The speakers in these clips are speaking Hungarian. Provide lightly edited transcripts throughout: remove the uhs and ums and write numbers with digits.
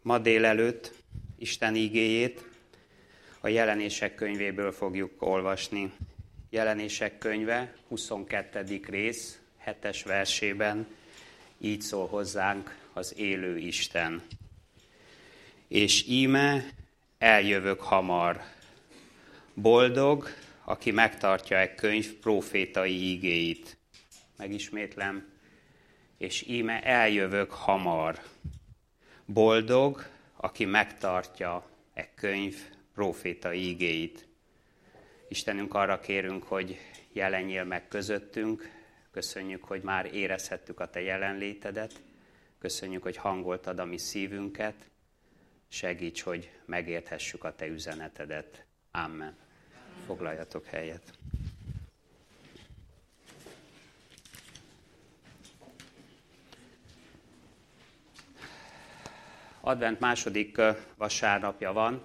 Ma délelőtt Isten igéjét a Jelenések könyvéből fogjuk olvasni. Jelenések könyve 22. rész 7. versében így szól hozzánk az élő Isten. És íme eljövök hamar. Boldog, aki megtartja e könyv prófétai igéit. Megismétlem. És íme eljövök hamar. Boldog, aki megtartja e könyv prófétai igéit. Istenünk, arra kérünk, hogy jelenjél meg közöttünk. Köszönjük, hogy már érezhettük a te jelenlétedet. Köszönjük, hogy hangoltad a mi szívünket. Segíts, hogy megérthessük a te üzenetedet. Amen. Foglaljatok helyet. Advent második vasárnapja van,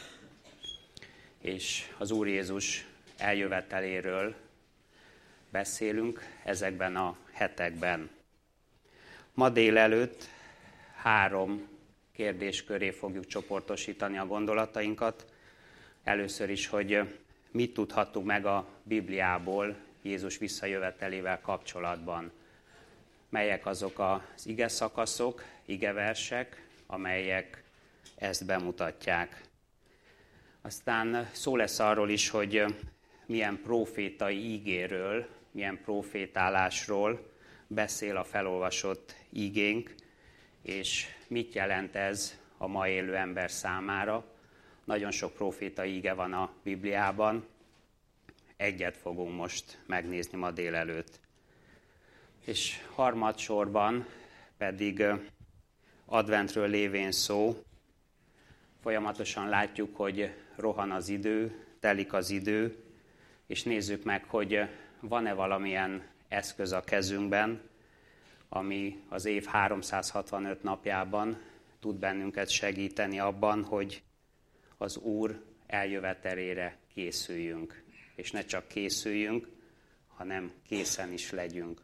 és az Úr Jézus eljöveteléről beszélünk ezekben a hetekben. Ma délelőtt 3 kérdés köré fogjuk csoportosítani a gondolatainkat. Először is, hogy mit tudhatunk meg a Bibliából Jézus visszajövetelével kapcsolatban. Melyek azok az igeszakaszok, igeversek, amelyek ezt bemutatják. Aztán szó lesz arról is, hogy milyen prófétai ígéről, milyen prófétálásról beszél a felolvasott ígénk, és mit jelent ez a ma élő ember számára. Nagyon sok prófétai íge van a Bibliában, egyet fogunk most megnézni ma délelőtt. És harmadsorban pedig adventről lévén szó, folyamatosan látjuk, hogy rohan az idő, telik az idő, és nézzük meg, hogy van-e valamilyen eszköz a kezünkben, ami az év 365 napjában tud bennünket segíteni abban, hogy az Úr eljövetelére készüljünk. És ne csak készüljünk, hanem készen is legyünk.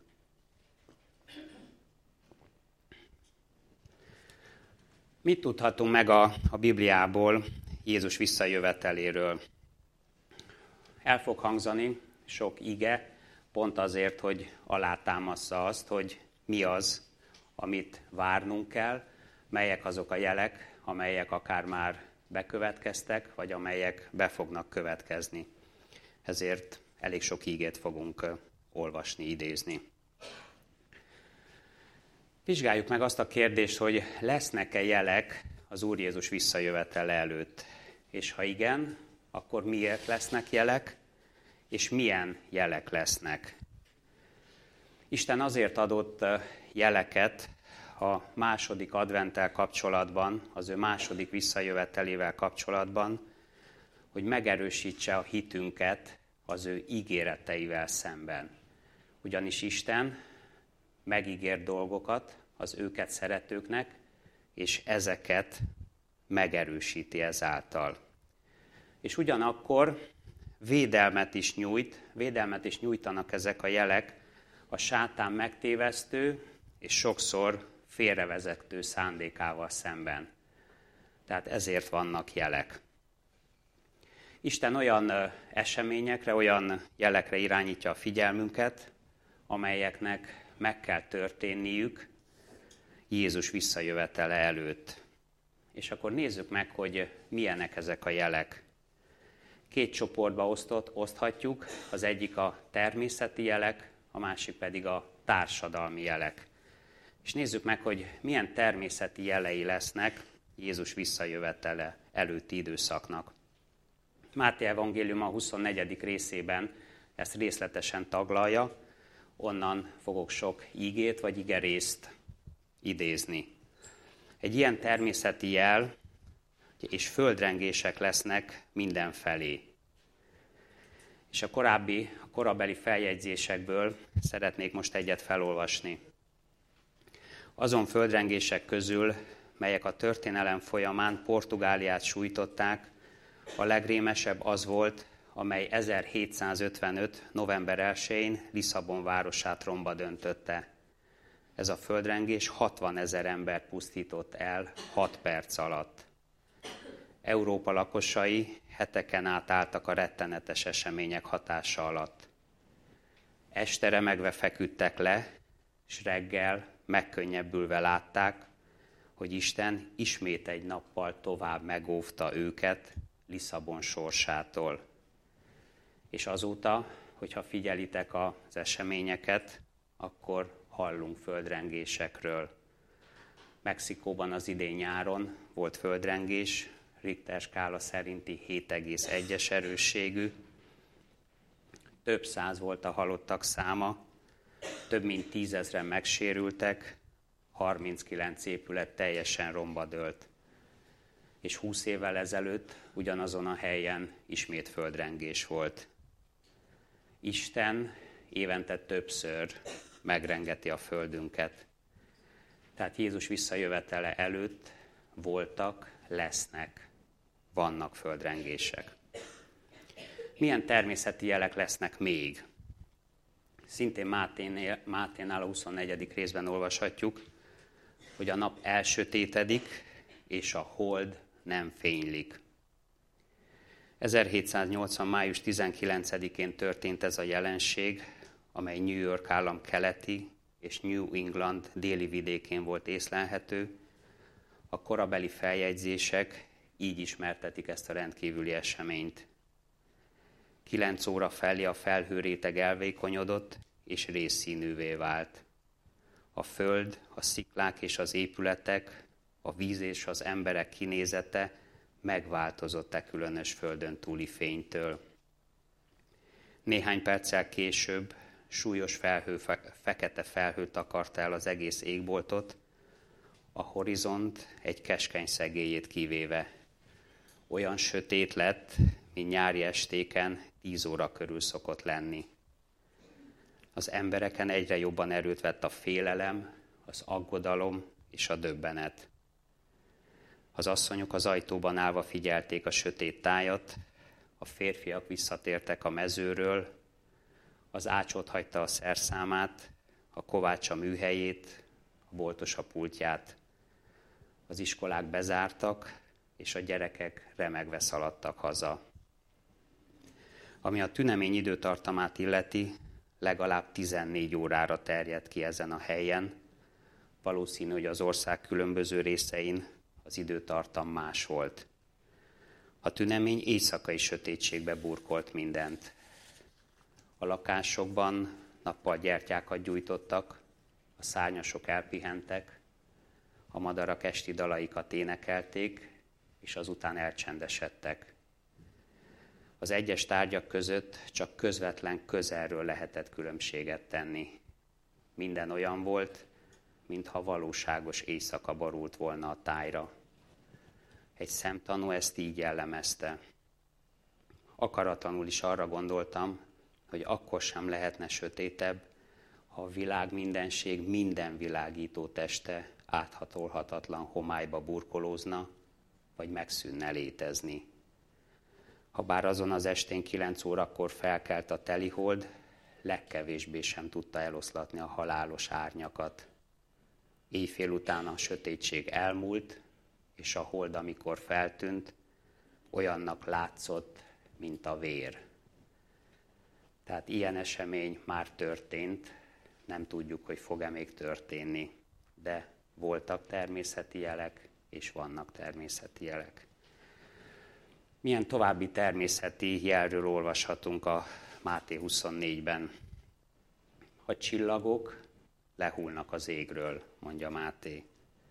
Mit tudhatunk meg a Bibliából Jézus visszajöveteléről? El fog hangzani sok ige, pont azért, hogy alátámassza azt, hogy mi az, amit várnunk kell, melyek azok a jelek, amelyek akár már bekövetkeztek, vagy amelyek be fognak következni. Ezért elég sok ígét fogunk olvasni, idézni. Vizsgáljuk meg azt a kérdést, hogy lesznek-e jelek az Úr Jézus visszajövetele előtt. És ha igen, akkor miért lesznek jelek, és milyen jelek lesznek. Isten azért adott jeleket a második adventtel kapcsolatban, az ő második visszajövetelével kapcsolatban, hogy megerősítse a hitünket az ő ígéreteivel szemben. Ugyanis Isten megígért dolgokat az őket szeretőknek, és ezeket megerősíti ezáltal. És ugyanakkor védelmet is nyújtanak ezek a jelek a sátán megtévesztő és sokszor félrevezető szándékával szemben. Tehát ezért vannak jelek. Isten olyan eseményekre, olyan jelekre irányítja a figyelmünket, amelyeknek meg kell történniük Jézus visszajövetele előtt. És akkor nézzük meg, hogy milyenek ezek a jelek. 2 csoportba oszthatjuk, az egyik a természeti jelek, a másik pedig a társadalmi jelek. És nézzük meg, hogy milyen természeti jelei lesznek Jézus visszajövetele előtti időszaknak. Máté evangélium a 24. részében ezt részletesen taglalja, onnan fogok sok ígét vagy igerészt idézni. Egy ilyen természeti jel és földrengések lesznek mindenfelé. És a korabeli feljegyzésekből szeretnék most egyet felolvasni. Azon földrengések közül, melyek a történelem folyamán Portugáliát sújtották, a legrémesebb az volt, amely 1755. november 1-én Lisszabon városát romba döntötte. ez a földrengés 60 000 ember pusztított el 6 perc alatt. Európa lakosai heteken át álltak a rettenetes események hatása alatt. Este remegve feküdtek le, s reggel megkönnyebbülve látták, hogy Isten ismét egy nappal tovább megóvta őket Lisszabon sorsától. És azóta, hogyha figyelitek az eseményeket, akkor hallunk földrengésekről. Mexikóban az idén nyáron volt földrengés, Richter skála szerinti 7,1-es erősségű. Több száz volt a halottak száma, több mint 10 000-en megsérültek, 39 épület teljesen romba dőlt. És 20 évvel ezelőtt ugyanazon a helyen ismét földrengés volt. Isten évente többször megrengeti a földünket. Tehát Jézus visszajövetele előtt voltak, lesznek, vannak földrengések. Milyen természeti jelek lesznek még? Szintén Máténál a 24. részben olvashatjuk, hogy a nap elsötétedik, és a hold nem fénylik. 1780. május 19-én történt ez a jelenség, amely New York állam keleti és New England déli vidékén volt észlelhető. A korabeli feljegyzések így ismertetik ezt a rendkívüli eseményt. 9 óra felé a felhőréteg elvékonyodott, és rézszínűvé vált. A föld, a sziklák és az épületek, a víz és az emberek kinézete megváltozott e különös földön túli fénytől. Néhány perccel később súlyos fekete felhő takarta el az egész égboltot, a horizont egy keskeny szegélyét kivéve. Olyan sötét lett, mint nyári estéken 10 óra körül szokott lenni. Az embereken egyre jobban erőt vett a félelem, az aggodalom és a döbbenet. Az asszonyok az ajtóban állva figyelték a sötét tájat, a férfiak visszatértek a mezőről, az ács otthagyta a szerszámát, a kovács a műhelyét, a boltos a pultját. Az iskolák bezártak, és a gyerekek remegve szaladtak haza. Ami a tünemény időtartamát illeti, legalább 14 órára terjedt ki ezen a helyen. Valószínű, hogy az ország különböző részein az időtartam más volt. A tünemény éjszakai sötétségbe burkolt mindent. A lakásokban nappal gyertyákat gyújtottak, a szárnyasok elpihentek, a madarak esti dalaikat énekelték, és azután elcsendesedtek. Az egyes tárgyak között csak közvetlen közelről lehetett különbséget tenni. Minden olyan volt, mintha valóságos éjszaka borult volna a tájra. Egy szemtanú ezt így jellemezte. Akaratlanul is arra gondoltam, hogy akkor sem lehetne sötétebb, ha a világ mindenség minden világító teste áthatolhatatlan homályba burkolózna, vagy megszűnne létezni. Habár azon az estén 9 órakor felkelt a telihold, legkevésbé sem tudta eloszlatni a halálos árnyakat. Éjfél után a sötétség elmúlt, és a hold, amikor feltűnt, olyannak látszott, mint a vér. Tehát ilyen esemény már történt, nem tudjuk, hogy fog-e még történni, de voltak természeti jelek, és vannak természeti jelek. Milyen további természeti jelről olvashatunk a Máté 24-ben? A csillagok lehullnak az égről, mondja Máté.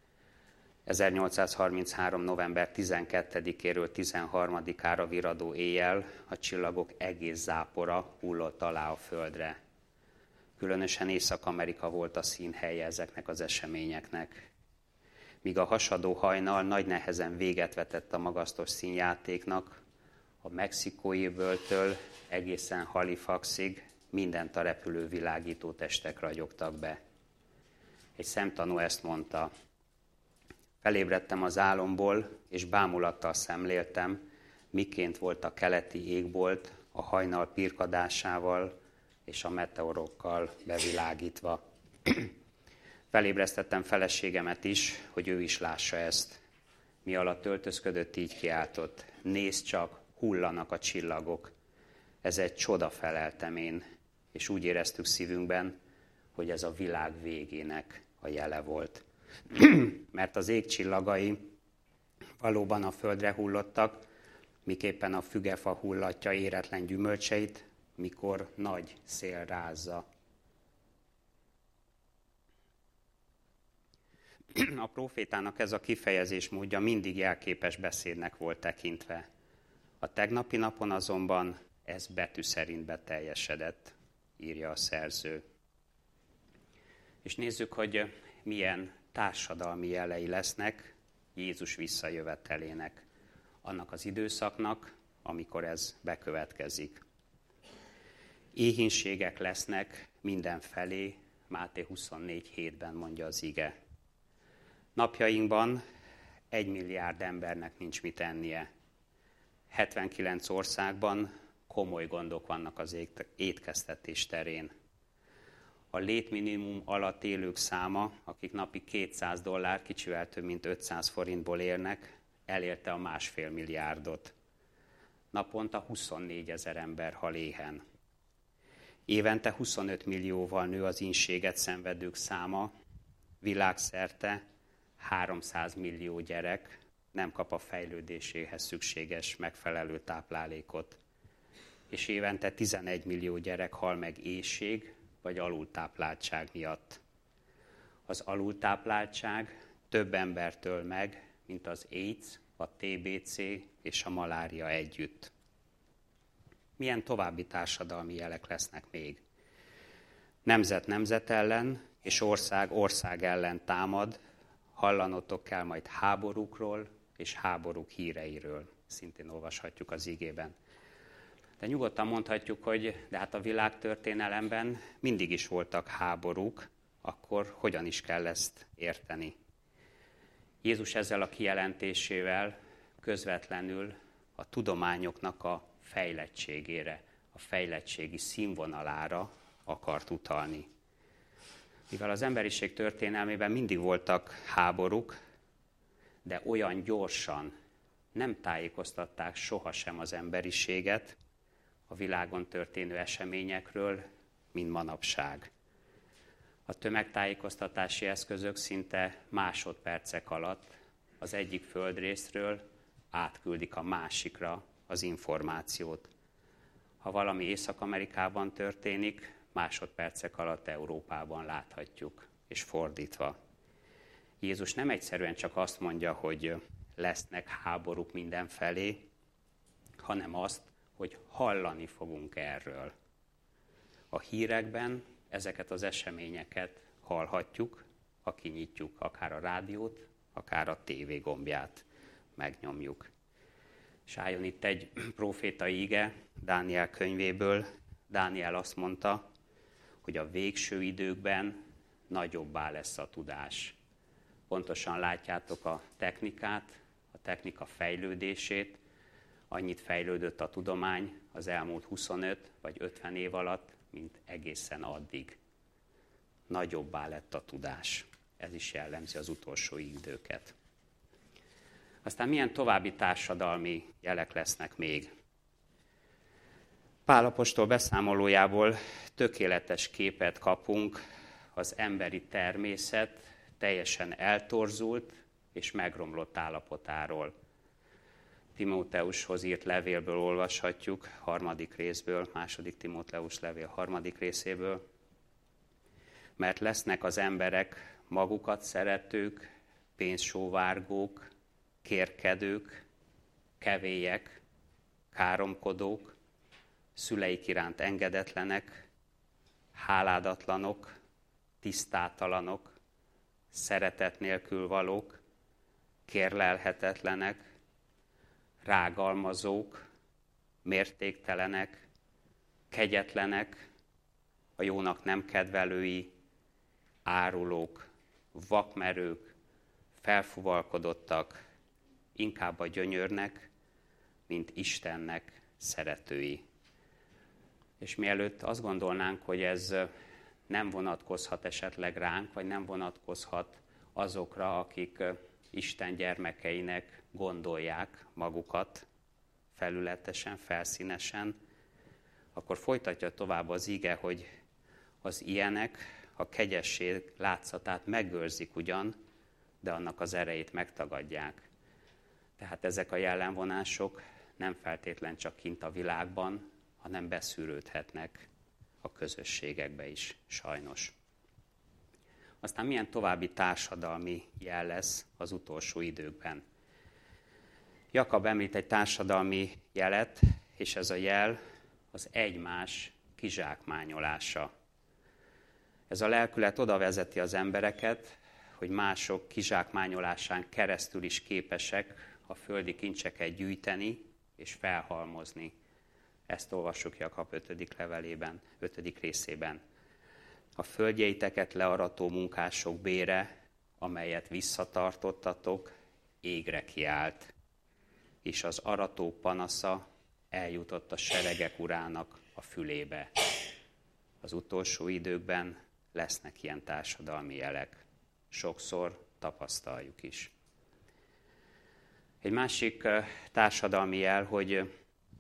1833. november 12-éről 13-ára viradó éjjel a csillagok egész zápora hullott alá a földre. Különösen Észak-Amerika volt a színhelye ezeknek az eseményeknek. Míg a hasadó hajnal nagy nehezen véget vetett a magasztos színjátéknak, a mexikói öböltől egészen Halifaxig mindent a repülő világító testek ragyogtak be. Egy szemtanú ezt mondta: felébredtem az álomból, és bámulattal szemléltem, miként volt a keleti égbolt a hajnal pirkadásával és a meteorokkal bevilágítva. Felébresztettem feleségemet is, hogy ő is lássa ezt. Mi alatt öltözködött, így kiáltott: nézd csak, hullanak a csillagok. Ez egy csoda, feleltem én, és úgy éreztük szívünkben, hogy ez a világ végének a jele volt. Mert az ég csillagai valóban a földre hullottak, miképpen a fügefa hullatja éretlen gyümölcseit, mikor nagy szél rázza. A prófétának ez a kifejezés módja mindig jelképes beszédnek volt tekintve. A tegnapi napon azonban ez betű szerint beteljesedett, írja a szerző. És nézzük, hogy milyen társadalmi jelei lesznek Jézus visszajövetelének, annak az időszaknak, amikor ez bekövetkezik. Éhínségek lesznek mindenfelé, Máté 24:7-ben mondja az ige. Napjainkban 1 milliárd embernek nincs mit ennie. 79 országban komoly gondok vannak az étkeztetés terén. A létminimum alatt élők száma, akik napi $200, kicsivel több mint 500 forintból élnek, elérte a 1,5 milliárdot. Naponta 24 000 ember hal éhen. Évente 25 millióval nő az ínséget szenvedők száma, világszerte 300 millió gyerek nem kap a fejlődéséhez szükséges megfelelő táplálékot, és évente 11 millió gyerek hal meg éhség vagy alultápláltság miatt. Az alultápláltság több embertől meg, mint az AIDS, a TBC és a malária együtt. Milyen további társadalmi jelek lesznek még? Nemzet nemzet ellen és ország ország ellen támad, hallanotok kell majd háborúkról és háborúk híreiről. Szintén olvashatjuk az igében. De nyugodtan mondhatjuk, hogy de hát a világtörténelemben mindig is voltak háborúk, akkor hogyan is kell ezt érteni? Jézus ezzel a kijelentésével közvetlenül a tudományoknak a fejlettségére, a fejlettségi színvonalára akart utalni. Mivel az emberiség történelmében mindig voltak háborúk, de olyan gyorsan nem tájékoztatták sohasem az emberiséget a világon történő eseményekről, mint manapság. A tömegtájékoztatási eszközök szinte másodpercek alatt az egyik földrészről átküldik a másikra az információt. Ha valami Észak-Amerikában történik, másodpercek alatt Európában láthatjuk, és fordítva. Jézus nem egyszerűen csak azt mondja, hogy lesznek háborúk mindenfelé, hanem azt, hogy hallani fogunk erről. A hírekben ezeket az eseményeket hallhatjuk, ha kinyitjuk akár a rádiót, akár a tévé gombját megnyomjuk. És álljon itt egy prófétai ige Dániel könyvéből. Dániel azt mondta, hogy a végső időkben nagyobbá lesz a tudás. Pontosan látjátok a technikát, a technika fejlődését. Annyit fejlődött a tudomány az elmúlt 25 vagy 50 év alatt, mint egészen addig. Nagyobbá lett a tudás. Ez is jellemzi az utolsó időket. Aztán milyen további társadalmi jelek lesznek még? Pál apostol beszámolójából tökéletes képet kapunk az emberi természet teljesen eltorzult és megromlott állapotáról. Timóteushoz írt levélből olvashatjuk, 3. részből, 2. Timóteus levél 3. részéből. Mert lesznek az emberek magukat szeretők, pénzsóvárgók, kérkedők, kevélyek, káromkodók, szüleik iránt engedetlenek, háládatlanok, tisztátalanok, szeretet nélkül valók, kérlelhetetlenek, rágalmazók, mértéktelenek, kegyetlenek, a jónak nem kedvelői, árulók, vakmerők, felfuvalkodottak, inkább a gyönyörnek, mint Istennek szeretői. És mielőtt azt gondolnánk, hogy ez nem vonatkozhat esetleg ránk, vagy nem vonatkozhat azokra, akik Isten gyermekeinek gondolják magukat felületesen, felszínesen, akkor folytatja tovább az ige, hogy az ilyenek a kegyesség látszatát megőrzik ugyan, de annak az erejét megtagadják. Tehát ezek a jellemvonások nem feltétlen csak kint a világban, hanem beszűrődhetnek a közösségekbe is, sajnos. Aztán milyen további társadalmi jel lesz az utolsó időkben? Jakab említ egy társadalmi jelet, és ez a jel az egymás kizsákmányolása. Ez a lelkület oda vezeti az embereket, hogy mások kizsákmányolásán keresztül is képesek a földi kincseket gyűjteni és felhalmozni. Ezt olvassuk Jakab 5. levelében, 5. részében. A földjeiteket learató munkások bére, amelyet visszatartottatok, égre kiált, és az arató panasza eljutott a seregek urának a fülébe. Az utolsó időkben lesznek ilyen társadalmi jelek. Sokszor tapasztaljuk is. Egy másik társadalmi jel, hogy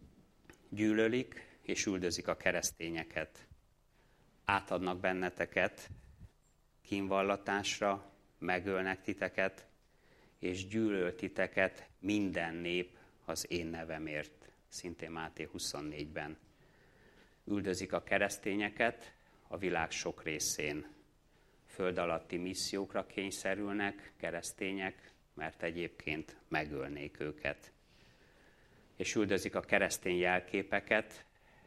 gyűlölik és üldözik a keresztényeket. Átadnak benneteket kínvallatásra, megölnek titeket, és gyűlöl titeket minden nép az én nevemért. Szintén Máté 24-ben. Üldözik a keresztényeket a világ sok részén. Föld alatti missziókra kényszerülnek keresztények, mert egyébként megölnék őket. És üldözik a keresztény jelképeket,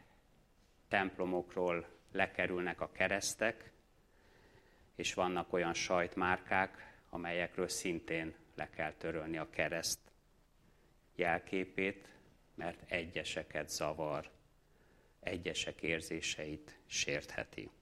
templomokról lekerülnek a keresztek, és vannak olyan sajtmárkák, amelyekről szintén le kell törölni a kereszt jelképét, mert egyeseket zavar, egyesek érzéseit sértheti.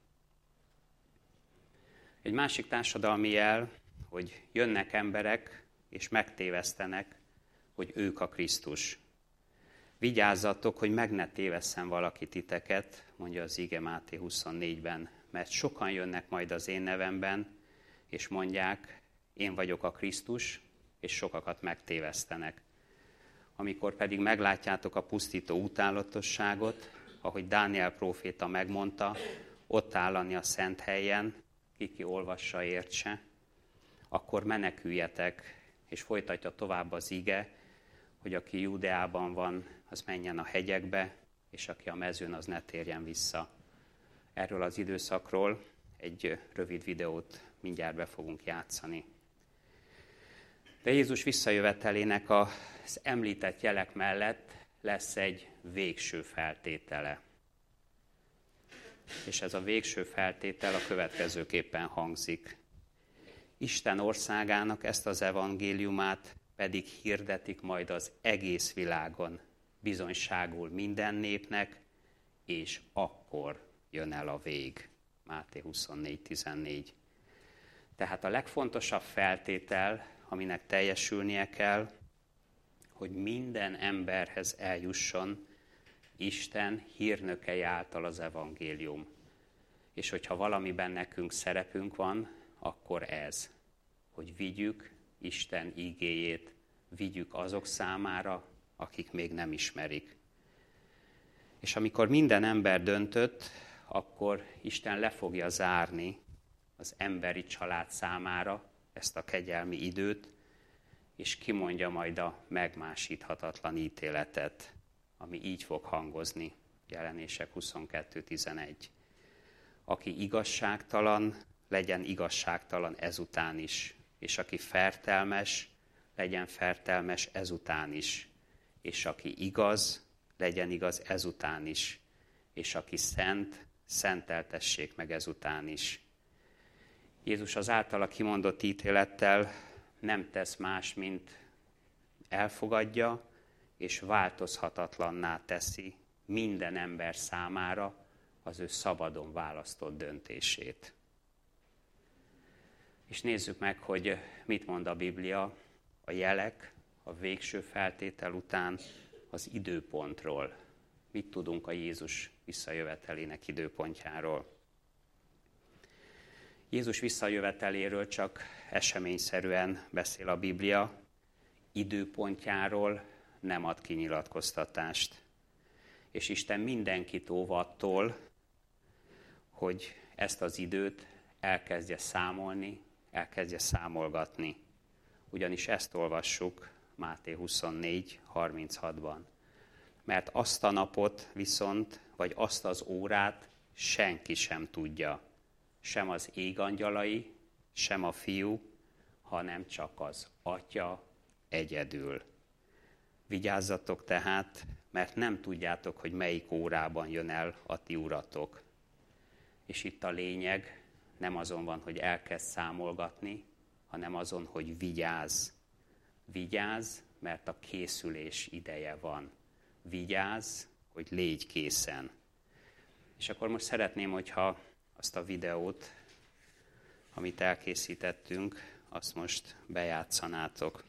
Egy másik társadalmi jel, hogy jönnek emberek, és megtévesztenek, hogy ők a Krisztus. Vigyázzatok, hogy meg ne tévesszen valaki titeket, mondja az ige Máté 24-ben, mert sokan jönnek majd az én nevemben, és mondják, én vagyok a Krisztus, és sokakat megtévesztenek. Amikor pedig meglátjátok a pusztító utálatosságot, ahogy Dániel próféta megmondta, ott állani a szent helyen, ki olvassa, értse, akkor meneküljetek, és folytatja tovább az ige, hogy aki Judeában van, az menjen a hegyekbe, és aki a mezőn, az ne térjen vissza. Erről az időszakról egy rövid videót mindjárt be fogunk játszani. De Jézus visszajövetelének az említett jelek mellett lesz egy végső feltétele. És ez a végső feltétel a következőképpen hangzik. Isten országának ezt az evangéliumát pedig hirdetik majd az egész világon, bizonyságul minden népnek, és akkor jön el a vég. Máté 24:14. Tehát a legfontosabb feltétel, aminek teljesülnie kell, hogy minden emberhez eljusson Isten hírnökei által az evangélium. És hogyha valamiben nekünk szerepünk van, akkor ez, hogy vigyük Isten igéjét, vigyük azok számára, akik még nem ismerik. És amikor minden ember döntött, akkor Isten le fogja zárni az emberi család számára ezt a kegyelmi időt, és kimondja majd a megmásíthatatlan ítéletet, ami így fog hangozni, Jelenések 22:11. Aki igazságtalan, legyen igazságtalan ezután is, és aki fertelmes, legyen fertelmes ezután is, és aki igaz, legyen igaz ezután is, és aki szent, szenteltessék meg ezután is. Jézus az általa kimondott ítélettel nem tesz más, mint elfogadja, és változhatatlanná teszi minden ember számára az ő szabadon választott döntését. És nézzük meg, hogy mit mond a Biblia a jelek, a végső feltétel után az időpontról. Mit tudunk a Jézus visszajövetelének időpontjáról? Jézus visszajöveteléről csak eseményszerűen beszél a Biblia, időpontjáról nem ad kinyilatkoztatást. És Isten mindenkit óv attól, hogy ezt az időt elkezdje számolni, elkezdje számolgatni. Ugyanis ezt olvassuk Máté 24:36-ban. Mert azt a napot viszont, vagy azt az órát senki sem tudja. Sem az égangyalai, sem a Fiú, hanem csak az Atya egyedül. Vigyázzatok tehát, mert nem tudjátok, hogy melyik órában jön el a ti uratok. És itt a lényeg nem azon van, hogy elkezd számolgatni, hanem azon, hogy vigyázz. Vigyázz, mert a készülés ideje van. Vigyázz, hogy légy készen. És akkor most szeretném, hogyha azt a videót, amit elkészítettünk, azt most bejátszanátok.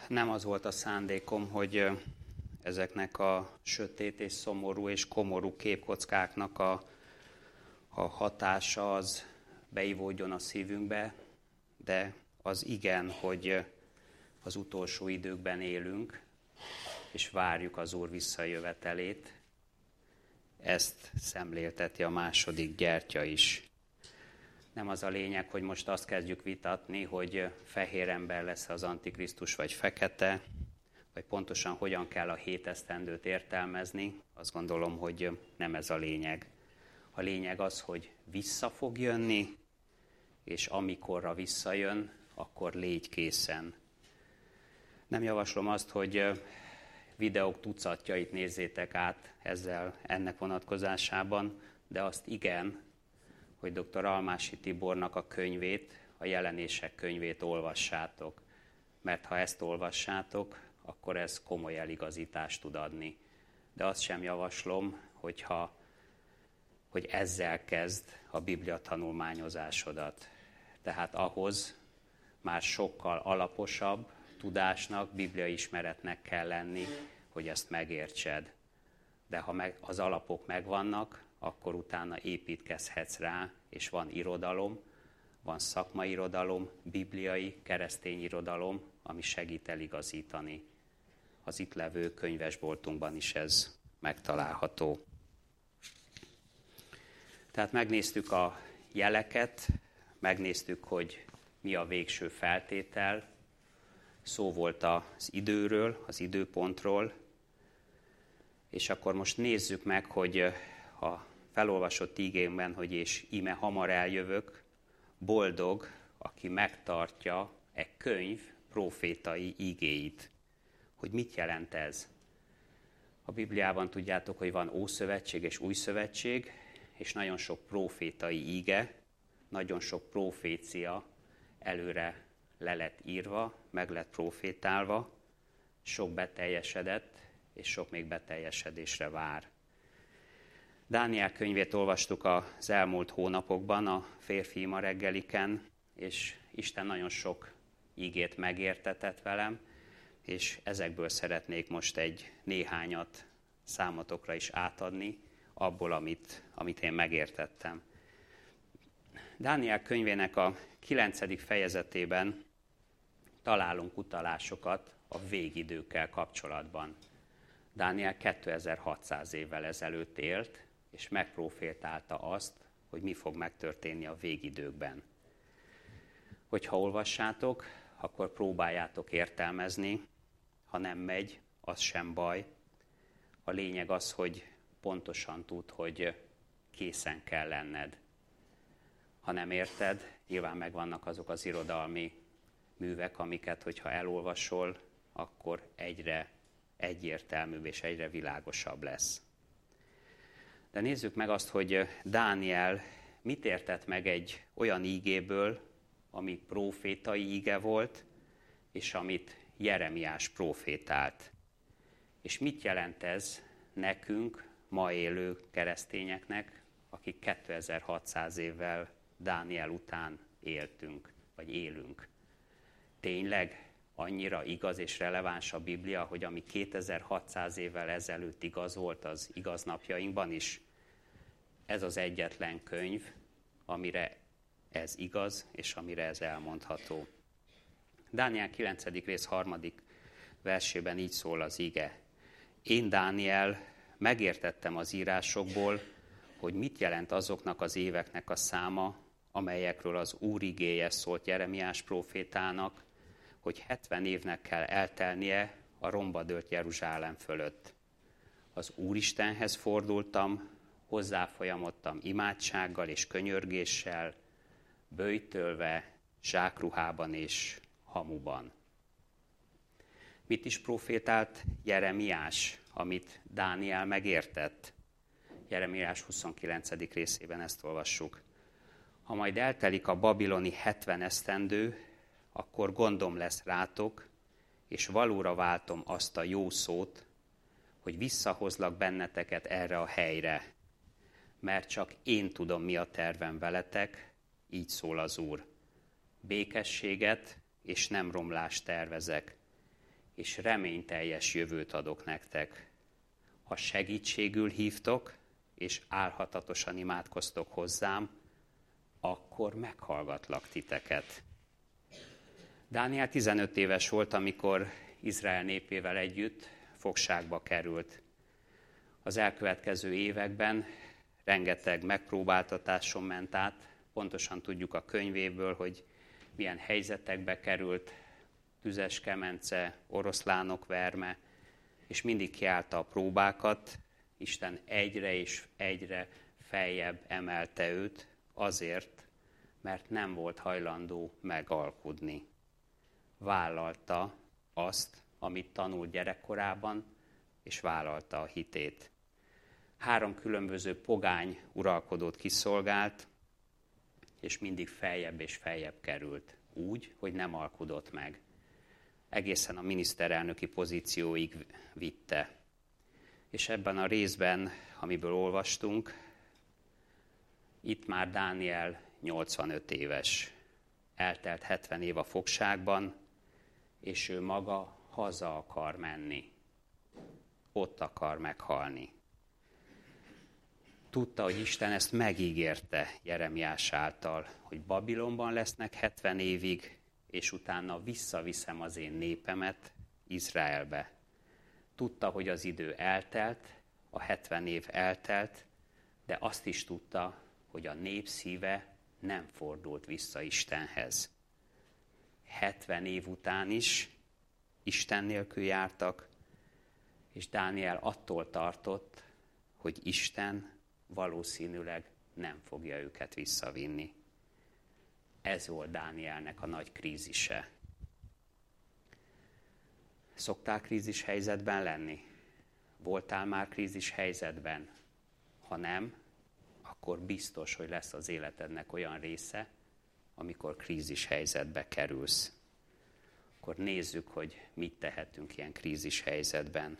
nem az volt a szándékom, hogy ezeknek a sötét és szomorú és komorú képkockáknak a hatása az beivódjon a szívünkbe, de az igen, hogy az utolsó időkben élünk, és várjuk az Úr visszajövetelét. Ezt szemlélteti a második gyertya is. Nem az a lényeg, hogy most azt kezdjük vitatni, hogy fehér ember lesz az Antikrisztus, vagy fekete, vagy pontosan hogyan kell a 7 esztendőt értelmezni. Azt gondolom, hogy nem ez a lényeg. A lényeg az, hogy vissza fog jönni, és amikorra visszajön, akkor légy készen. Nem javaslom azt, hogy videók tucatjait nézzétek át ennek vonatkozásában, de azt igen, hogy dr. Almási Tibornak a könyvét, a Jelenések könyvét olvassátok. Mert ha ezt olvassátok, akkor ez komoly eligazítást tud adni. De azt sem javaslom, hogy ezzel kezd a Biblia tanulmányozásodat. Tehát ahhoz már sokkal alaposabb tudásnak, bibliai ismeretnek kell lenni, hogy ezt megértsed. De ha az alapok megvannak, akkor utána építkezhetsz rá, és van irodalom, van szakmai irodalom, bibliai, keresztény irodalom, ami segít eligazítani. Az itt levő könyvesboltunkban is ez megtalálható. Tehát megnéztük a jeleket, megnéztük, hogy mi a végső feltétel, szó volt az időről, az időpontról, és akkor most nézzük meg, hogy a felolvasott ígémben, hogy és íme hamar eljövök, boldog, aki megtartja könyv prófétai ígéit. Hogy mit jelent ez? A Bibliában tudjátok, hogy van Ószövetség és Új Szövetség, és nagyon sok prófétai íge, nagyon sok profécia előre le lett írva, meg lett profétálva, sok beteljesedett, és sok még beteljesedésre vár. Dániel könyvét olvastuk az elmúlt hónapokban, a férfi ima reggeliken, és Isten nagyon sok ígét megértetett velem, és ezekből szeretnék most egy néhányat számotokra is átadni, abból, amit én megértettem. Dániel könyvének a 9. fejezetében találunk utalásokat a végidőkkel kapcsolatban. Dániel 2600 évvel ezelőtt élt, és megprofétálta azt, hogy mi fog megtörténni a végidőkben. Hogyha olvassátok, akkor próbáljátok értelmezni, ha nem megy, az sem baj. A lényeg az, hogy pontosan tudd, hogy készen kell lenned. Ha nem érted, nyilván megvannak azok az irodalmi művek, amiket, hogyha elolvasol, akkor egyre egyértelműbb és egyre világosabb lesz. De nézzük meg azt, hogy Dániel mit értett meg egy olyan ígéből, ami prófétai íge volt, és amit Jeremiás prófétált. És mit jelent ez nekünk, ma élő keresztényeknek, akik 2600 évvel Dániel után éltünk, vagy élünk? Tényleg annyira igaz és releváns a Biblia, hogy ami 2600 évvel ezelőtt igaz volt, az igaz napjainkban is? Ez az egyetlen könyv, amire ez igaz, és amire ez elmondható. Dániel 9. rész 3. versében így szól az ige. Én, Dániel, megértettem az írásokból, hogy mit jelent azoknak az éveknek a száma, amelyekről az Úr igéje szólt Jeremiás prófétának, hogy 70 évnek kell eltelnie a romba dőlt Jeruzsálem fölött. Az Úristenhez fordultam, hozzáfolyamodtam imádsággal és könyörgéssel, böjtölve, zsákruhában és hamuban. Mit is profétált Jeremiás, amit Dániel megértett? Jeremiás 29. részében ezt olvassuk. Ha majd eltelik a babiloni 70 esztendő, akkor gondom lesz rátok, és valóra váltom azt a jó szót, hogy visszahozlak benneteket erre a helyre, mert csak én tudom, mi a tervem veletek, így szól az Úr. Békességet és nem romlást tervezek, és reményteljes jövőt adok nektek. Ha segítségül hívtok, és álhatatosan imádkoztok hozzám, akkor meghallgatlak titeket. Dániel 15 éves volt, amikor Izrael népével együtt fogságba került. Az elkövetkező években rengeteg megpróbáltatáson ment át, pontosan tudjuk a könyvéből, hogy milyen helyzetekbe került, tüzes kemence, oroszlánok verme, és mindig kiállta a próbákat. Isten egyre és egyre feljebb emelte őt azért, mert nem volt hajlandó megalkudni. Vállalta azt, amit tanult gyerekkorában, és vállalta a hitét. 3 különböző pogány uralkodót kiszolgált, és mindig feljebb és feljebb került, úgy, hogy nem alkudott meg. Egészen a miniszterelnöki pozícióig vitte. És ebben a részben, amiből olvastunk, itt már Dániel 85 éves. Eltelt 70 év a fogságban, és ő maga haza akar menni. Ott akar meghalni. Tudta, hogy Isten ezt megígérte Jeremiás által, hogy Babilonban lesznek 70 évig, és utána visszaviszem az én népemet Izraelbe. Tudta, hogy az idő eltelt, a 70 év eltelt, de azt is tudta, hogy a nép szíve nem fordult vissza Istenhez. 70 év után is Isten nélkül jártak, és Dániel attól tartott, hogy Isten valószínűleg nem fogja őket visszavinni. Ez volt Dánielnek a nagy krízise. Szoktál krízis helyzetben lenni? Voltál már krízis helyzetben? Ha nem, akkor biztos, hogy lesz az életednek olyan része, amikor krízis helyzetbe kerülsz. Akkor nézzük, hogy mit tehetünk ilyen krízis helyzetben.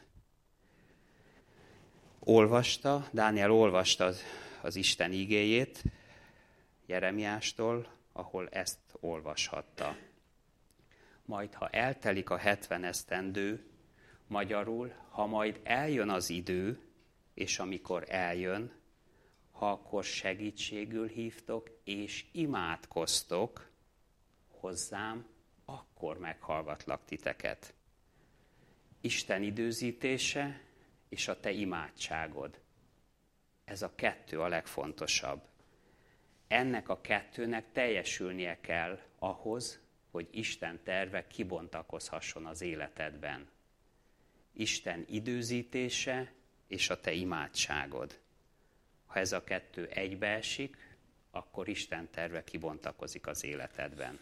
Dániel olvasta az Isten igéjét Jeremiástól, ahol ezt olvashatta. Majd, ha eltelik a 70 esztendő, magyarul, ha majd eljön az idő, és amikor eljön, ha akkor segítségül hívtok, és imádkoztok hozzám, akkor meghallgatlak titeket. Isten időzítése és a te imádságod. Ez a 2 a legfontosabb. Ennek a 2-nek teljesülnie kell ahhoz, hogy Isten terve kibontakozhasson az életedben. Isten időzítése és a te imádságod. Ha ez a 2 egybeesik, akkor Isten terve kibontakozik az életedben.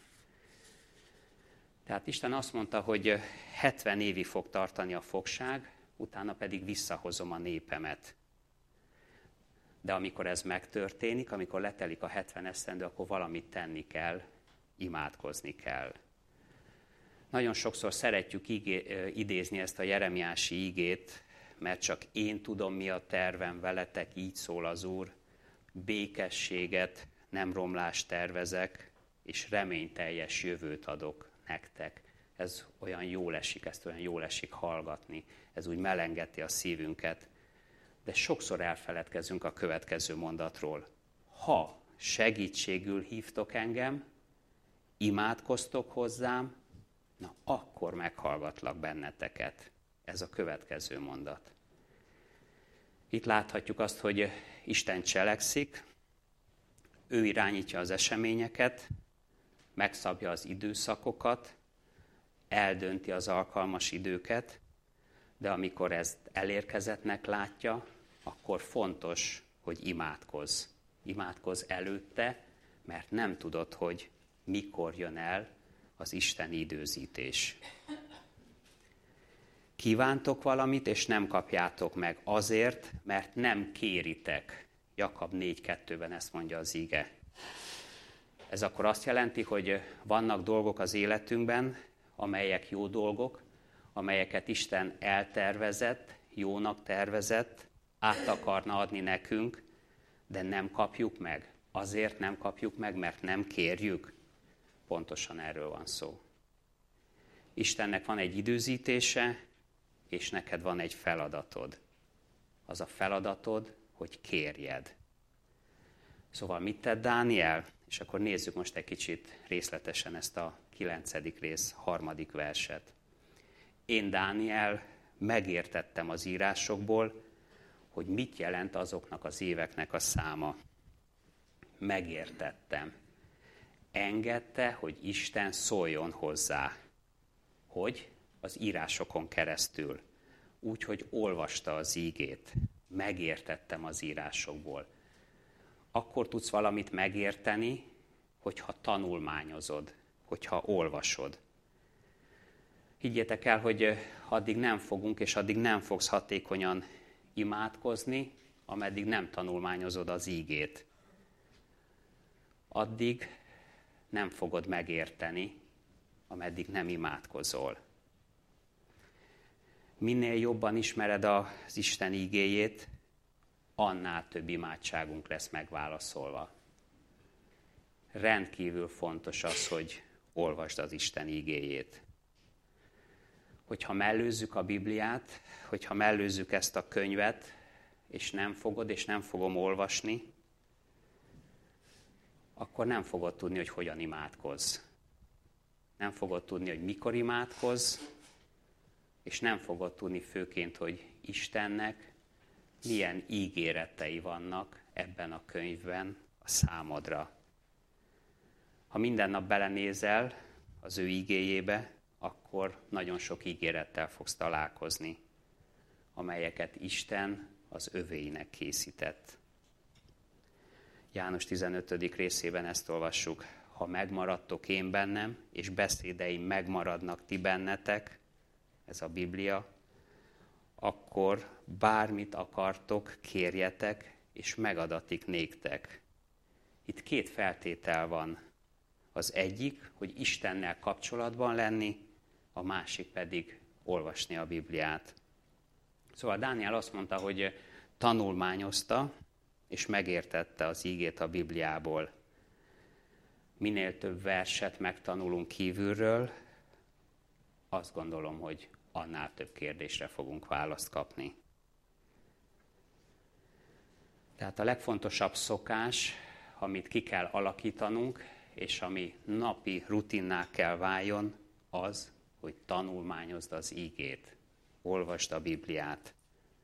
Tehát Isten azt mondta, hogy 70 évig fog tartani a fogság, utána pedig visszahozom a népemet. De amikor ez megtörténik, amikor letelik a 70 esztendő, akkor valamit tenni kell, imádkozni kell. Nagyon sokszor szeretjük idézni ezt a jeremiási igét, mert csak én tudom, mi a tervem veletek, így szól az Úr, békességet, nem romlást tervezek, és reményteljes jövőt adok nektek. Ez olyan jól esik, ezt olyan jól esik hallgatni, ez úgy melengeti a szívünket. De sokszor elfeledkezünk a következő mondatról. Ha segítségül hívtok engem, imádkoztok hozzám, na akkor meghallgatlak benneteket. Ez a következő mondat. Itt láthatjuk azt, hogy Isten cselekszik, ő irányítja az eseményeket, megszabja az időszakokat, eldönti az alkalmas időket, de amikor ezt elérkezettnek látja, akkor fontos, hogy imádkozz. Imádkozz előtte, mert nem tudod, hogy mikor jön el az isteni időzítés. Kívántok valamit, és nem kapjátok meg azért, mert nem kéritek. Jakab 4.2-ben ezt mondja az ige. Ez akkor azt jelenti, hogy vannak dolgok az életünkben, amelyek jó dolgok, amelyeket Isten eltervezett, jónak tervezett, át akarna adni nekünk, de nem kapjuk meg. Azért nem kapjuk meg, mert nem kérjük. Pontosan erről van szó. Istennek van egy időzítése, és neked van egy feladatod. Az a feladatod, hogy kérjed. Szóval mit tett Dániel? És akkor nézzük most egy kicsit részletesen ezt a 9. rész 3. verset. Én, Dániel, megértettem az írásokból, hogy mit jelent azoknak az éveknek a száma. Megértettem. Engedte, hogy Isten szóljon hozzá. Hogy? Az írásokon keresztül. Úgy, hogy olvasta az ígét. Megértettem az írásokból. Akkor tudsz valamit megérteni, hogyha tanulmányozod, hogyha olvasod. Higgyétek el, hogy addig nem fogunk, és addig nem fogsz hatékonyan imádkozni, ameddig nem tanulmányozod az ígét. Addig nem fogod megérteni, ameddig nem imádkozol. Minél jobban ismered az Isten ígéjét, annál több imádságunk lesz megválaszolva. Rendkívül fontos az, hogy olvasd az Isten ígéjét. Hogyha mellőzzük a Bibliát, hogyha mellőzzük ezt a könyvet, és nem fogom olvasni, akkor nem fogod tudni, hogy hogyan imádkozz. Nem fogod tudni, hogy mikor imádkozz, és nem fogod tudni főként, hogy Istennek milyen ígéretei vannak ebben a könyvben a számodra. Ha minden nap belenézel az ő ígéjébe, akkor nagyon sok ígérettel fogsz találkozni, amelyeket Isten az övéinek készített. János 15. részében ezt olvassuk. Ha megmaradtok én bennem, és beszédeim megmaradnak ti bennetek, ez a Biblia, akkor bármit akartok, kérjetek, és megadatik néktek. Itt 2 feltétel van. Az egyik, hogy Istennel kapcsolatban lenni, a másik pedig olvasni a Bibliát. Szóval Dániel azt mondta, hogy tanulmányozta, és megértette az ígét a Bibliából. Minél több verset megtanulunk kívülről, azt gondolom, hogy annál több kérdésre fogunk választ kapni. Tehát a legfontosabb szokás, amit ki kell alakítanunk, és ami napi rutinná kell váljon, az, hogy tanulmányozd az ígét, olvasd a Bibliát.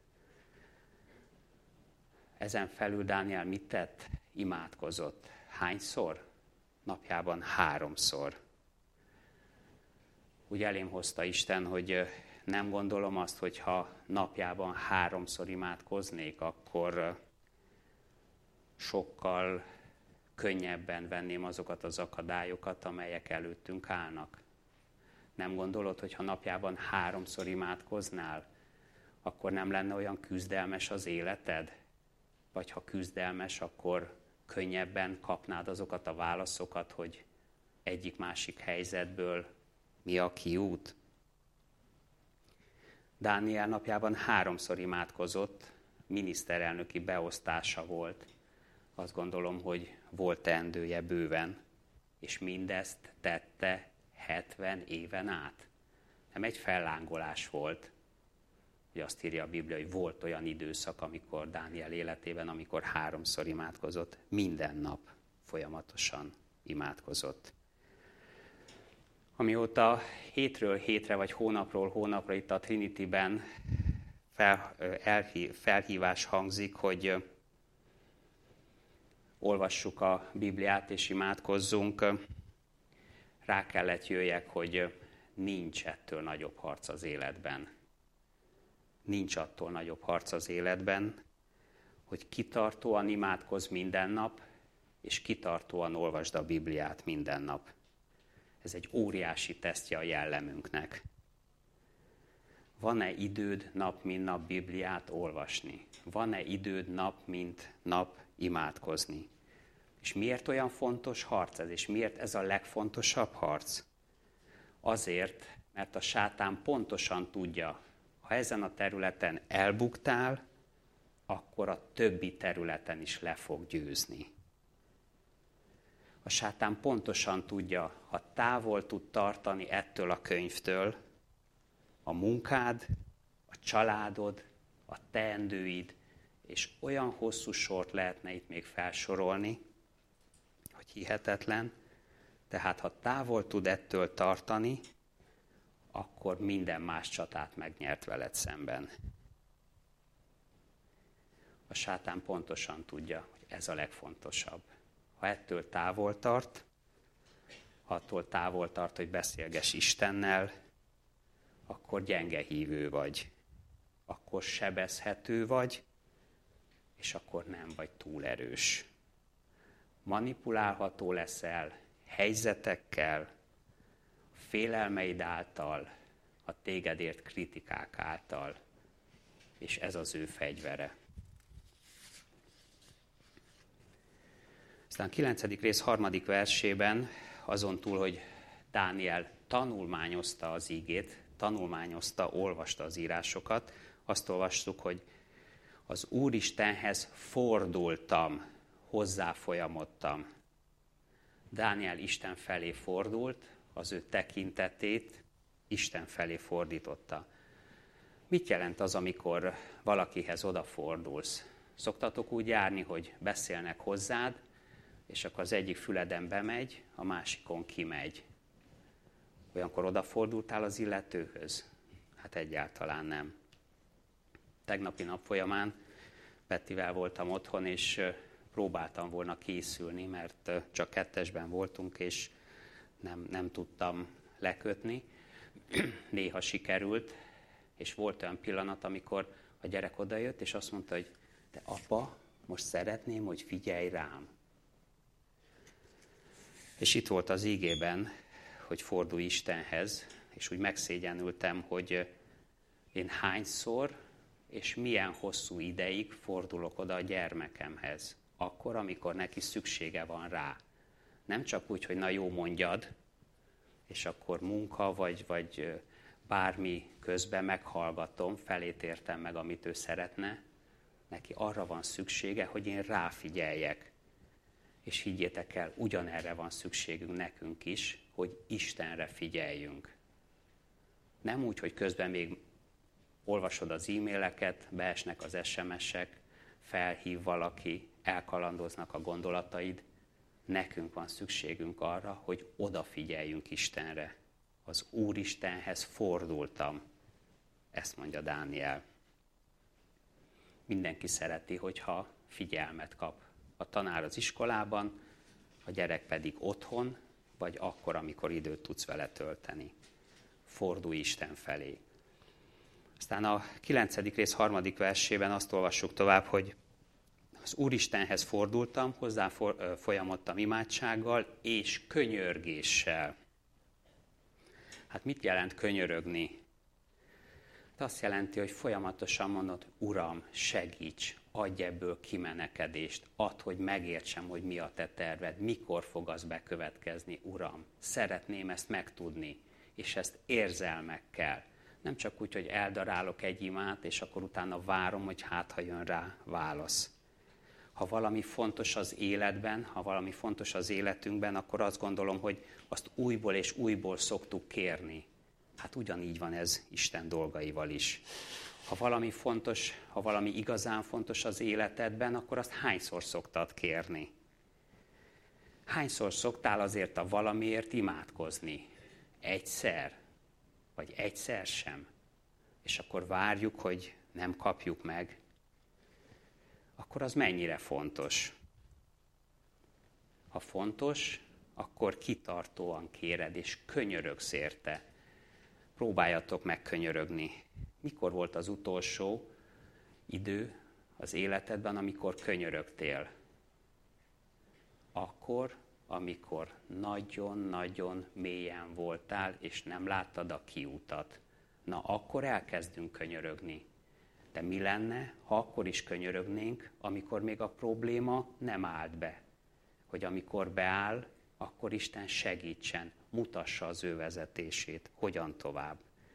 Ezen felül Dániel mit tett? Imádkozott. Hányszor? Napjában 3-szor. Úgy elém hozta Isten, hogy nem gondolom azt, hogy ha napjában 3-szor imádkoznék, akkor sokkal könnyebben venném azokat az akadályokat, amelyek előttünk állnak. Nem gondolod, hogy ha napjában 3-szor imádkoznál, akkor nem lenne olyan küzdelmes az életed? Vagy ha küzdelmes, akkor könnyebben kapnád azokat a válaszokat, hogy egyik-másik helyzetből mi a kiút? Dániel napjában 3-szor imádkozott, miniszterelnöki beosztása volt. Azt gondolom, hogy volt teendője bőven, és mindezt tette 70 éven át. Nem egy fellángolás volt, hogy azt írja a Biblia, hogy volt olyan időszak, amikor Dániel életében, amikor 3-szor imádkozott, minden nap folyamatosan imádkozott. Amióta hétről hétre, vagy hónapról hónapra itt a Trinity-ben felhívás hangzik, hogy olvassuk a Bibliát és imádkozzunk, rá kellett jöjjek, hogy nincs ettől nagyobb harc az életben. Nincs attól nagyobb harc az életben, hogy kitartóan imádkozz minden nap, és kitartóan olvasd a Bibliát minden nap. Ez egy óriási tesztje a jellemünknek. Van-e időd nap mint nap Bibliát olvasni? Van-e időd nap mint nap imádkozni? És miért olyan fontos harc ez? És miért ez a legfontosabb harc? Azért, mert a sátán pontosan tudja, ha ezen a területen elbuktál, akkor a többi területen is le fog győzni. A sátán pontosan tudja, ha távol tud tartani ettől a könyvtől, a munkád, a családod, a teendőid, és olyan hosszú sort lehetne itt még felsorolni, hogy hihetetlen, tehát ha távol tud ettől tartani, akkor minden más csatát megnyert veled szemben. A sátán pontosan tudja, hogy ez a legfontosabb. Ha ettől távol tart, ha attól távol tart, hogy beszélgess Istennel, akkor gyenge hívő vagy, akkor sebezhető vagy, és akkor nem vagy túl erős. Manipulálható leszel helyzetekkel, félelmeid által, a téged ért kritikák által, és ez az ő fegyvere. Aztán a 9. rész 3. versében, azon túl, hogy Dániel tanulmányozta az ígét, olvasta az írásokat, azt olvastuk, hogy az Úristenhez fordultam, hozzá folyamodtam. Dániel Isten felé fordult, az ő tekintetét Isten felé fordította. Mit jelent az, amikor valakihez odafordulsz? Szoktatok úgy járni, hogy beszélnek hozzád, és akkor az egyik füleden bemegy, a másikon kimegy. Olyankor odafordultál az illetőhöz? Hát egyáltalán nem. Tegnapi nap folyamán Pettivel voltam otthon, és próbáltam volna készülni, mert csak 2-esben voltunk, és nem tudtam lekötni. Néha sikerült, és volt olyan pillanat, amikor a gyerek odajött, és azt mondta, hogy de apa, most szeretném, hogy figyelj rám. És itt volt az ígében, hogy fordulj Istenhez, és úgy megszégyenültem, hogy én hányszor és milyen hosszú ideig fordulok oda a gyermekemhez. Akkor, amikor neki szüksége van rá. Nem csak úgy, hogy na jó, mondjad, és akkor munka, vagy bármi közben meghallgatom, felét értem meg, amit ő szeretne. Neki arra van szüksége, hogy én ráfigyeljek. És higgyétek el, ugyanerre van szükségünk nekünk is, hogy Istenre figyeljünk. Nem úgy, hogy közben még olvasod az e-maileket, beesnek az SMS-ek, felhív valaki, elkalandoznak a gondolataid. Nekünk van szükségünk arra, hogy odafigyeljünk Istenre. Az Úristenhez fordultam. Ezt mondja Dániel. Mindenki szereti, hogyha figyelmet kap. A tanár az iskolában, a gyerek pedig otthon, vagy akkor, amikor időt tudsz vele tölteni. Fordulj Isten felé. Aztán a 9. rész 3. versében azt olvassuk tovább, hogy az Úristenhez fordultam, hozzá folyamodtam imádsággal és könyörgéssel. Hát mit jelent könyörögni? Hát azt jelenti, hogy folyamatosan mondod, Uram, segíts, adj ebből kimenekedést, add, hogy megértsem, hogy mi a te terved, mikor fog az bekövetkezni, Uram. Szeretném ezt megtudni, és ezt érzelmekkel. Nem csak úgy, hogy eldarálok egy imát, és akkor utána várom, hogy hát, ha jön rá válasz. Ha valami fontos az életben, ha valami fontos az életünkben, akkor azt gondolom, hogy azt újból és újból szoktuk kérni. Hát ugyanígy van ez Isten dolgaival is. Ha valami fontos, ha valami igazán fontos az életedben, akkor azt hányszor szoktad kérni? Hányszor szoktál azért a valamiért imádkozni? Egyszer? Vagy egyszer sem? És akkor várjuk, hogy nem kapjuk meg? Akkor az mennyire fontos? Ha fontos, akkor kitartóan kéred, és könyörögsz érte. Próbáljatok meg könyörögni. Mikor volt az utolsó idő az életedben, amikor könyörögtél? Akkor, amikor nagyon-nagyon mélyen voltál, és nem láttad a kiútat. Na, akkor elkezdünk könyörögni. De mi lenne, ha akkor is könyörögnénk, amikor még a probléma nem állt be? Hogy amikor beáll, akkor Isten segítsen, mutassa az ő vezetését, hogyan tovább.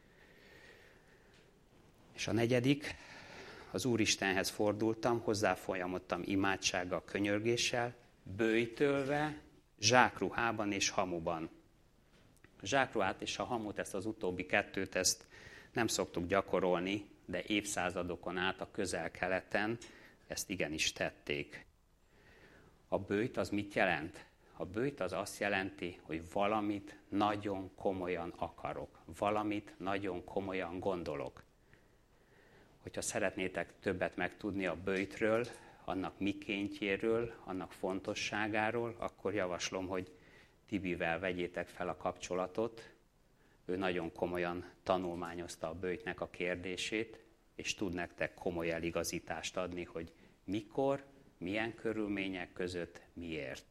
És a 4. az Úristenhez fordultam, hozzá folyamodtam imádsággal, könyörgéssel, böjtölve zsákruhában és hamuban. A zsákruhát és a hamut, ezt az utóbbi kettőt, ezt nem szoktuk gyakorolni, de évszázadokon át a Közel-Keleten ezt igenis tették. A böjt az mit jelent? A böjt az azt jelenti, hogy valamit nagyon komolyan akarok, valamit nagyon komolyan gondolok. Hogyha szeretnétek többet megtudni a böjtről, annak mikéntjéről, annak fontosságáról, akkor javaslom, hogy Tibivel vegyétek fel a kapcsolatot. Ő nagyon komolyan tanulmányozta a böjtnek a kérdését, és tud nektek komoly eligazítást adni, hogy mikor, milyen körülmények között, miért.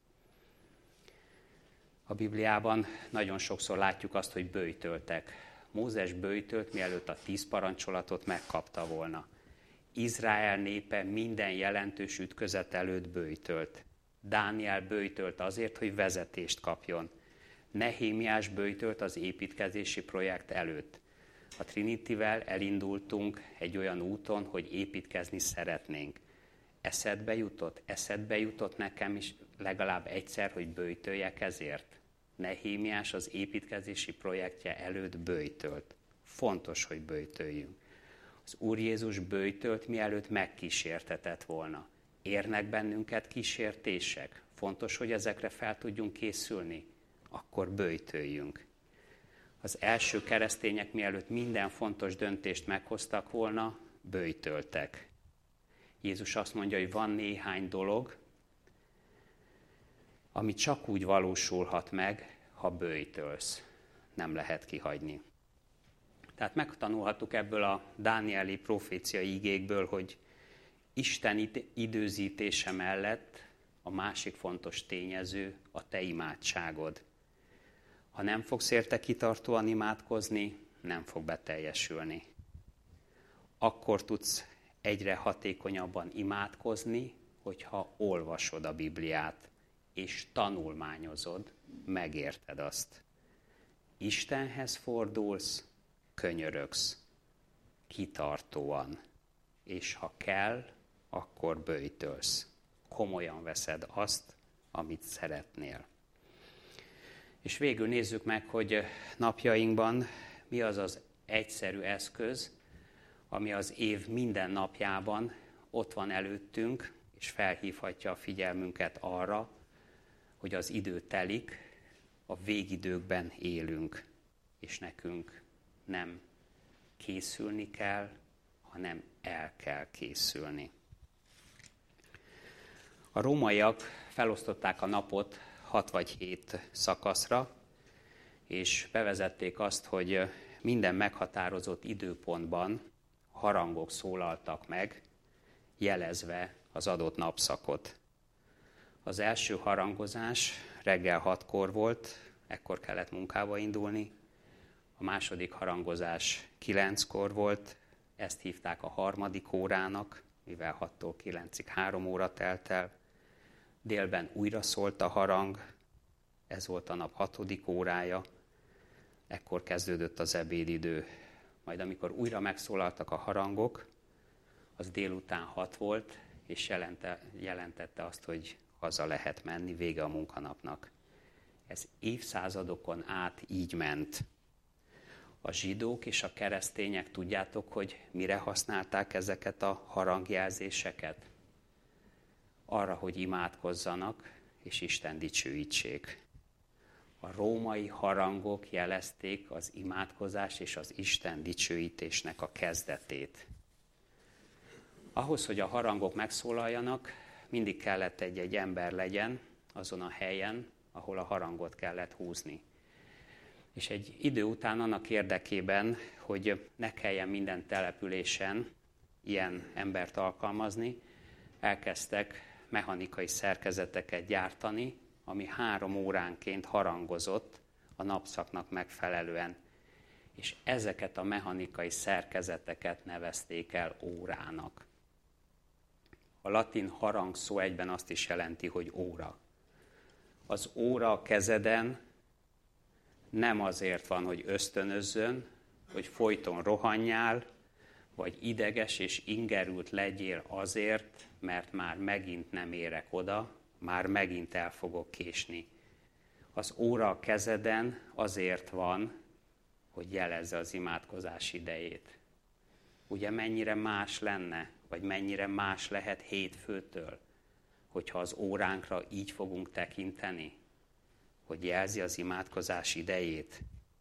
A Bibliában nagyon sokszor látjuk azt, hogy böjtöltek. Mózes böjtölt, mielőtt a 10 parancsolatot megkapta volna. Izrael népe minden jelentős ütközet előtt böjtölt. Dániel böjtölt azért, hogy vezetést kapjon. Nehémiás böjtölt az építkezési projekt előtt. A Trinityvel elindultunk egy olyan úton, hogy építkezni szeretnénk. Eszedbe jutott nekem is legalább egyszer, hogy böjtöljek ezért. Nehémiás az építkezési projektje előtt böjtölt. Fontos, hogy böjtöljünk. Az Úr Jézus böjtölt, mielőtt megkísértetett volna. Érnek bennünket kísértések? Fontos, hogy ezekre fel tudjunk készülni? Akkor böjtöljünk. Az első keresztények, mielőtt minden fontos döntést meghoztak volna, böjtöltek. Jézus azt mondja, hogy van néhány dolog, ami csak úgy valósulhat meg, ha böjtölsz. Nem lehet kihagyni. Tehát megtanulhattuk ebből a dánieli proféciai igékből, hogy Isten időzítése mellett a másik fontos tényező a te imádságod. Ha nem fogsz érte kitartóan imádkozni, nem fog beteljesülni. Akkor tudsz egyre hatékonyabban imádkozni, hogyha olvasod a Bibliát, és tanulmányozod, megérted azt. Istenhez fordulsz, könyörögsz, kitartóan, és ha kell, akkor böjtölsz. Komolyan veszed azt, amit szeretnél. És végül nézzük meg, hogy napjainkban mi az az egyszerű eszköz, ami az év minden napjában ott van előttünk, és felhívhatja a figyelmünket arra, hogy az idő telik, a végidőkben élünk, és nekünk nem készülni kell, hanem el kell készülni. A rómaiak felosztották a napot 6 vagy 7 szakaszra, és bevezették azt, hogy minden meghatározott időpontban harangok szólaltak meg, jelezve az adott napszakot. Az első harangozás reggel 6-kor volt, ekkor kellett munkába indulni. A második harangozás 9-kor volt, ezt hívták a harmadik órának, mivel 6-tól 9-ig 3 óra telt el. Délben újra szólt a harang, ez volt a nap 6. órája, ekkor kezdődött az ebédidő. Majd amikor újra megszólaltak a harangok, az délután 6 volt, és jelentette azt, hogy haza lehet menni, vége a munkanapnak. Ez évszázadokon át így ment. A zsidók és a keresztények, tudjátok, hogy mire használták ezeket a harangjelzéseket? Arra, hogy imádkozzanak, és Isten dicsőítsék. A római harangok jelezték az imádkozás és az Isten dicsőítésnek a kezdetét. Ahhoz, hogy a harangok megszólaljanak, mindig kellett egy ember legyen azon a helyen, ahol a harangot kellett húzni. És egy idő után annak érdekében, hogy ne kelljen minden településen ilyen embert alkalmazni, elkezdtek mechanikai szerkezeteket gyártani, ami 3 óránként harangozott a napszaknak megfelelően. És ezeket a mechanikai szerkezeteket nevezték el órának. A latin harang szó egyben azt is jelenti, hogy óra. Az óra a kezeden nem azért van, hogy ösztönözzön, hogy folyton rohanjál, vagy ideges és ingerült legyél azért, mert már megint nem érek oda, már megint el fogok késni. Az óra a kezeden azért van, hogy jelezze az imádkozás idejét. Ugye mennyire más lenne, vagy mennyire más lehet hétfőtől, hogyha az óránkra így fogunk tekinteni, hogy jelzi az imádkozás idejét?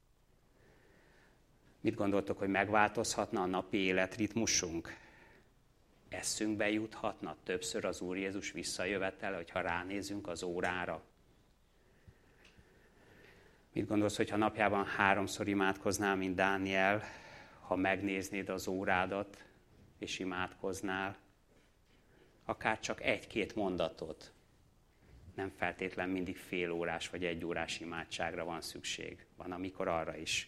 Mit gondoltok, hogy megváltozhatna a napi életritmusunk? Eszünkbe juthatna többször az Úr Jézus visszajövetele, hogyha ránézünk az órára? Mit gondolsz, hogyha napjában 3-szor imádkoznál, mint Dániel, ha megnéznéd az órádat, és imádkoznál? Akár csak 1-2 mondatot. Nem feltétlen mindig fél órás vagy 1 órás imádságra van szükség. Van, amikor arra is.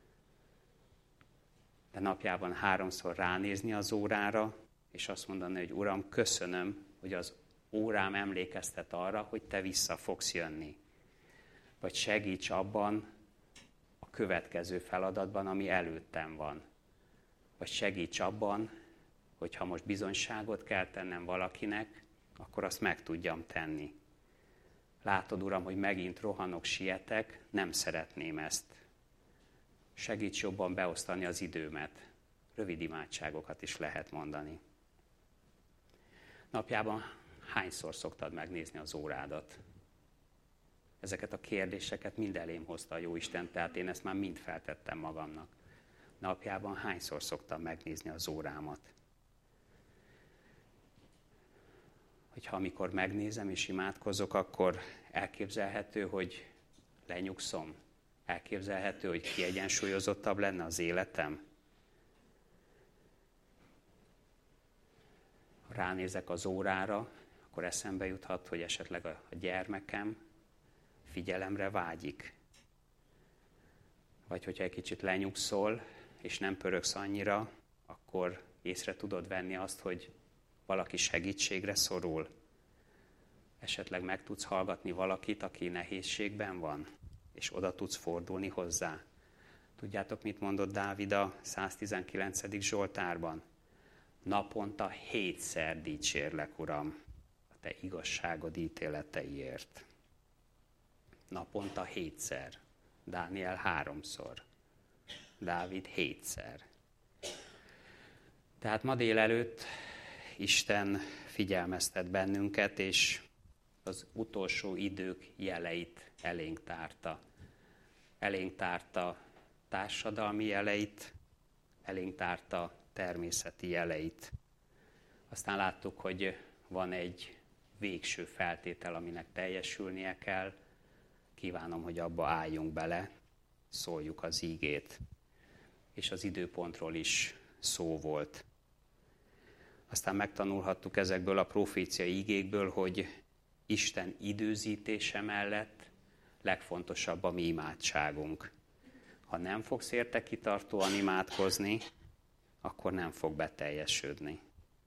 De napjában 3-szor ránézni az órára, és azt mondani, hogy Uram, köszönöm, hogy az órám emlékeztet arra, hogy Te vissza fogsz jönni. Vagy segíts abban a következő feladatban, ami előttem van. Vagy segíts abban, hogy ha most bizonyságot kell tennem valakinek, akkor azt meg tudjam tenni. Látod, Uram, hogy megint rohanok, sietek, nem szeretném ezt. Segíts jobban beosztani az időmet. Rövid imádságokat is lehet mondani. Napjában hányszor szoktad megnézni az órádat? Ezeket a kérdéseket mind elém hozta a Jóisten, tehát én ezt már mind feltettem magamnak. Napjában hányszor szoktam megnézni az órámat? Hogyha amikor megnézem és imádkozok, akkor elképzelhető, hogy lenyugszom. Elképzelhető, hogy kiegyensúlyozottabb lenne az életem. Ha ránézek az órára, akkor eszembe juthat, hogy esetleg a gyermekem figyelemre vágyik. Vagy hogyha egy kicsit lenyugszol, és nem pörögsz annyira, akkor észre tudod venni azt, hogy valaki segítségre szorul. Esetleg meg tudsz hallgatni valakit, aki nehézségben van, és oda tudsz fordulni hozzá. Tudjátok, mit mondott Dávid a 119. Zsoltárban? Naponta 7-szer dicsérlek, Uram, a Te igazságod ítéleteiért. Naponta 7-szer. Dániel 3-szor. Dávid 7-szer. Tehát ma délelőtt Isten figyelmeztet bennünket, és az utolsó idők jeleit elénk tárta. Elénk tárta társadalmi jeleit, elénk tárta természeti jeleit. Aztán láttuk, hogy van egy végső feltétel, aminek teljesülnie kell. Kívánom, hogy abba álljunk bele, szóljuk az ígét. És az időpontról is szó volt. Aztán megtanulhattuk ezekből a proféciai ígékből, hogy Isten időzítése mellett legfontosabb a mi imádságunk. Ha nem fogsz érte kitartóan imádkozni, akkor nem fog beteljesődni.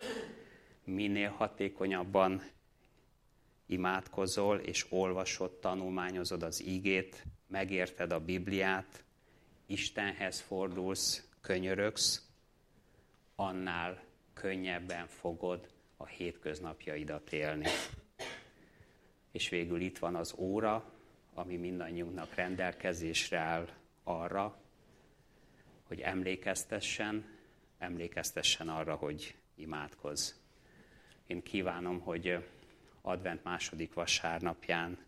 Minél hatékonyabban imádkozol, és olvasod, tanulmányozod az ígét, megérted a Bibliát, Istenhez fordulsz, könyörögsz, annál könnyebben fogod a hétköznapjaidat élni. És végül itt van az óra, ami mindannyiunknak rendelkezésre áll arra, hogy emlékeztessen arra, hogy imádkozz. Én kívánom, hogy advent második vasárnapján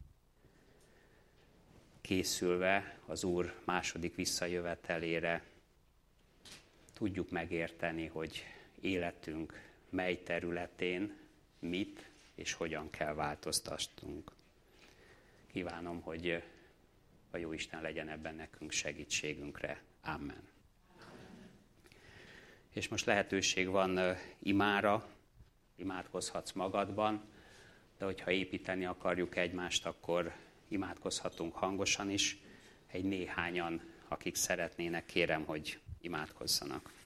készülve az Úr második visszajövetelére tudjuk megérteni, hogy életünk mely területén mit és hogyan kell változtatnunk. Kívánom, hogy a Jóisten legyen ebben nekünk segítségünkre. Amen. És most lehetőség van imára, imádkozhatsz magadban, de hogyha építeni akarjuk egymást, akkor imádkozhatunk hangosan is. Egy néhányan, akik szeretnének, kérem, hogy imádkozzanak.